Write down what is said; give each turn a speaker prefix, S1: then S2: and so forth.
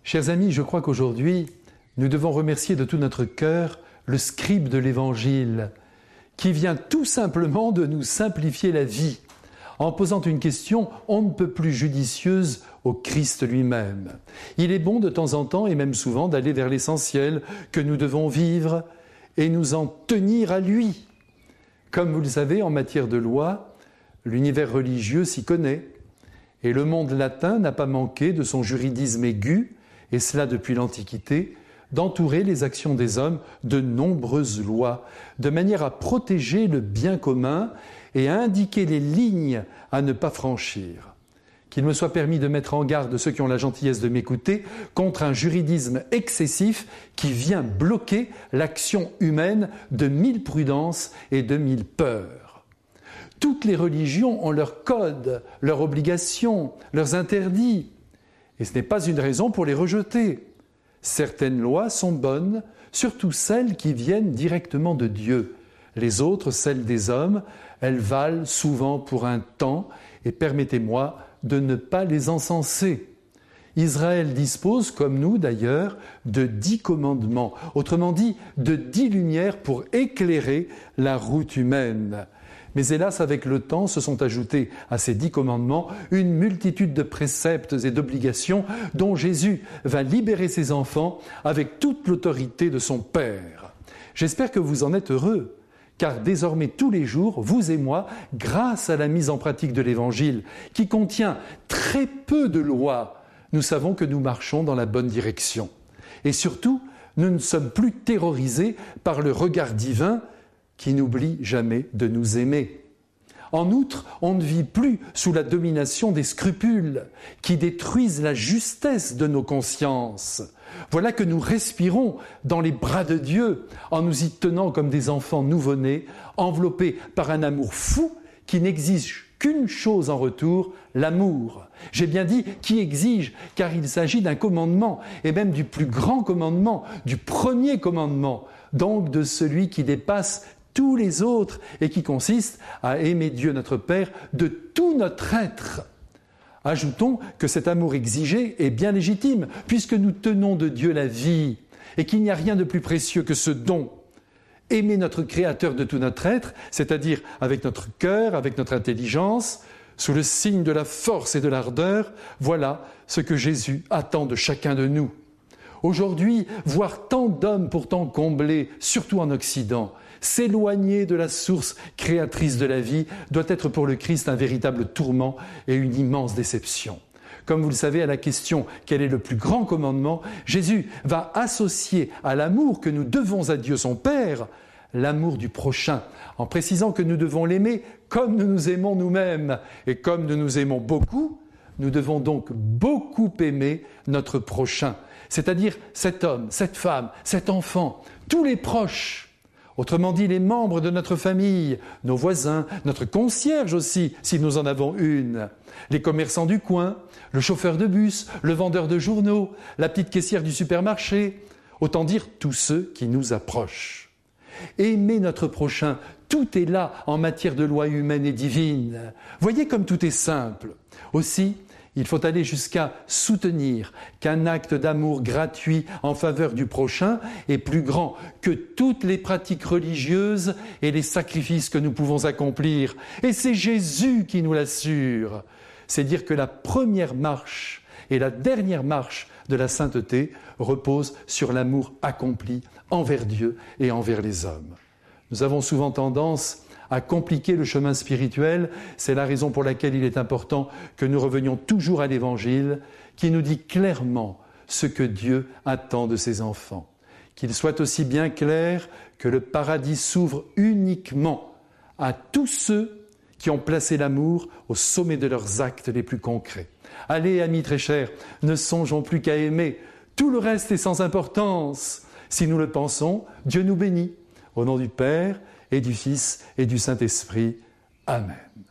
S1: Chers amis, je crois qu'aujourd'hui, nous devons remercier de tout notre cœur le scribe de l'Évangile, qui vient tout simplement de nous simplifier la vie, en posant une question on ne peut plus judicieuse au Christ lui-même. Il est bon de temps en temps, et même souvent, d'aller vers l'essentiel que nous devons vivre et nous en tenir à lui. Comme vous le savez, en matière de loi, l'univers religieux s'y connaît, et le monde latin n'a pas manqué de son juridisme aigu, et cela depuis l'Antiquité, d'entourer les actions des hommes de nombreuses lois, de manière à protéger le bien commun et à indiquer les lignes à ne pas franchir. Qu'il me soit permis de mettre en garde ceux qui ont la gentillesse de m'écouter contre un juridisme excessif qui vient bloquer l'action humaine de mille prudences et de mille peurs. Toutes les religions ont leurs codes, leurs obligations, leurs interdits, et ce n'est pas une raison pour les rejeter. Certaines lois sont bonnes, surtout celles qui viennent directement de Dieu. Les autres, celles des hommes, elles valent souvent pour un temps, et permettez-moi de ne pas les encenser. Israël dispose, comme nous d'ailleurs, de 10 commandements, autrement dit, de 10 lumières pour éclairer la route humaine. Mais hélas, avec le temps, se sont ajoutés à ces 10 commandements une multitude de préceptes et d'obligations dont Jésus va libérer ses enfants avec toute l'autorité de son Père. J'espère que vous en êtes heureux, car désormais tous les jours, vous et moi, grâce à la mise en pratique de l'Évangile, qui contient très peu de lois, nous savons que nous marchons dans la bonne direction. Et surtout, nous ne sommes plus terrorisés par le regard divin qui n'oublie jamais de nous aimer. En outre, on ne vit plus sous la domination des scrupules qui détruisent la justesse de nos consciences. Voilà que nous respirons dans les bras de Dieu en nous y tenant comme des enfants nouveau-nés, enveloppés par un amour fou qui n'exige qu'une chose en retour, l'amour. J'ai bien dit qui exige, car il s'agit d'un commandement, et même du plus grand commandement, du premier commandement, donc de celui qui dépasse tous les autres et qui consiste à aimer Dieu notre Père de tout notre être. Ajoutons que cet amour exigé est bien légitime puisque nous tenons de Dieu la vie et qu'il n'y a rien de plus précieux que ce don. Aimer notre Créateur de tout notre être, c'est-à-dire avec notre cœur, avec notre intelligence, sous le signe de la force et de l'ardeur, voilà ce que Jésus attend de chacun de nous. Aujourd'hui, voir tant d'hommes pourtant comblés, surtout en Occident, s'éloigner de la source créatrice de la vie doit être pour le Christ un véritable tourment et une immense déception. Comme vous le savez, à la question « Quel est le plus grand commandement ?», Jésus va associer à l'amour que nous devons à Dieu son Père, l'amour du prochain, en précisant que nous devons l'aimer comme nous nous aimons nous-mêmes. Et comme nous nous aimons beaucoup, nous devons donc beaucoup aimer notre prochain, c'est-à-dire cet homme, cette femme, cet enfant, tous les proches. Autrement dit, les membres de notre famille, nos voisins, notre concierge aussi, si nous en avons une, les commerçants du coin, le chauffeur de bus, le vendeur de journaux, la petite caissière du supermarché, autant dire tous ceux qui nous approchent. Aimer notre prochain, tout est là en matière de loi humaine et divine. Voyez comme tout est simple. Aussi, il faut aller jusqu'à soutenir qu'un acte d'amour gratuit en faveur du prochain est plus grand que toutes les pratiques religieuses et les sacrifices que nous pouvons accomplir. Et c'est Jésus qui nous l'assure. C'est dire que la première marche et la dernière marche de la sainteté reposent sur l'amour accompli envers Dieu et envers les hommes. Nous avons souvent tendance à compliquer le chemin spirituel. C'est la raison pour laquelle il est important que nous revenions toujours à l'Évangile qui nous dit clairement ce que Dieu attend de ses enfants. Qu'il soit aussi bien clair que le paradis s'ouvre uniquement à tous ceux qui ont placé l'amour au sommet de leurs actes les plus concrets. Allez, amis très chers, ne songeons plus qu'à aimer. Tout le reste est sans importance. Si nous le pensons, Dieu nous bénit. Au nom du Père, et du Fils et du Saint-Esprit. Amen.